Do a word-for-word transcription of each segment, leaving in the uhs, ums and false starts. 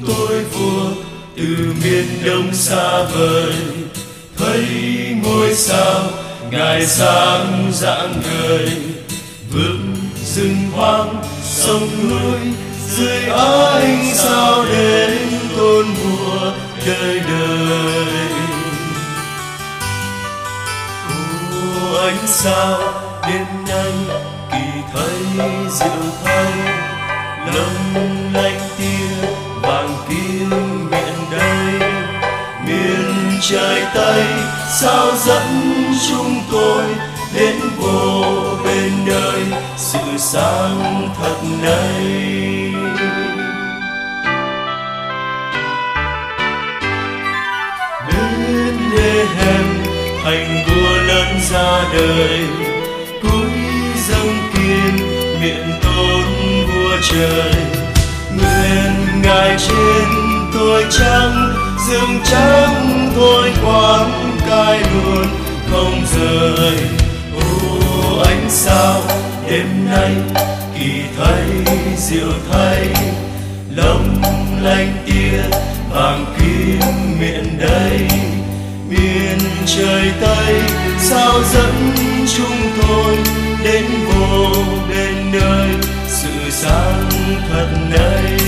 tôi vua từ miền đông xa vời, thấy ngôi sao ngài sáng rạng ngời, vượt rừng hoang sông núi dưới ánh sao đến tôn vua đời đời. Ô ánh sao đêm nay kỳ thấy diệu thay, lộng lanh tia vàng kim miền đây, miền trời tây sao dẫn chúng tôi đến vô bên đời sự sáng thật này. Bethlehem thành vua lớn ra đời, cúi dâng kim miệng tôn vua trời, nguyện ngài trên tôi trắng dương trắng thôi quán cai luôn không rời. Ô ánh sao đêm nay kỳ thấy diệu thay, lộng lanh tia vàng kim miền đây, miền trời tây sao dẫn chúng tôi đến vô bên nơi sự sáng thật này.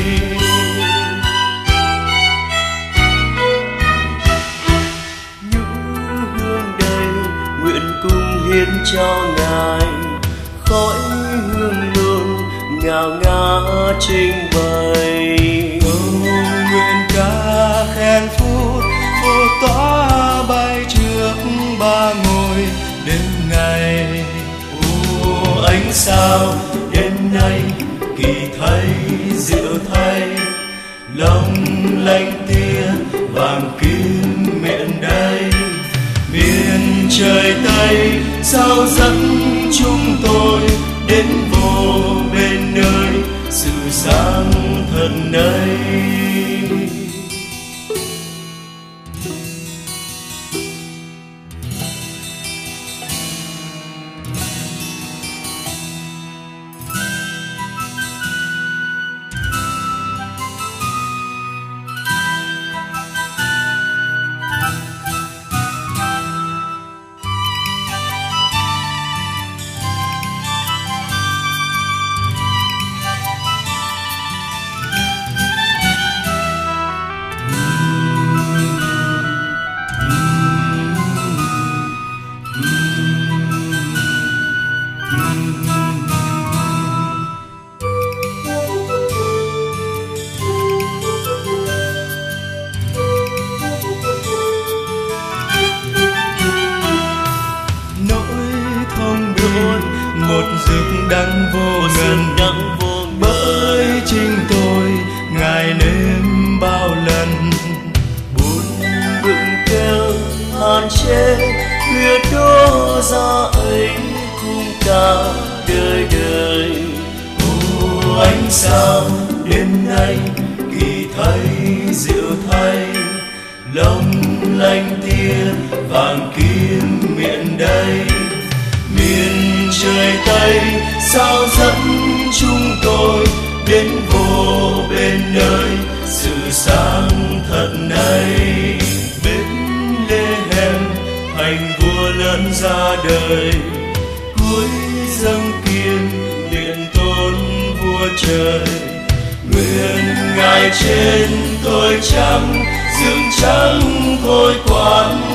Hiến cho ngài khói hương luôn ngào ngả trình bày. Câu nguyện ca khen phút vô tỏa bay trước ba ngôi đêm ngày. Ô ánh sao đêm nay kỳ thấy diệu thay, long lanh tia vàng kim miền đây, miền trời tây sao dẫn chúng tôi đến vô bên nơi sự sáng thật này. Một rực đắng vô ngần bởi chính tôi ngài nếm bao lần, buồn bừng kêu hàn chế huyết đổ ra ấy khung ca đời đời. Ô ánh sao đêm nay kỳ thấy diệu thay, long lanh tia vàng kim miền đây, miền trời tây sao dẫn chúng tôi đến vô bên nơi sự sáng thật này. Bethlehem thành vua lớn ra đời, cúi dâng kim điện tôn vua trời, nguyện ngài trên tôi trắng dương trắng thôi quán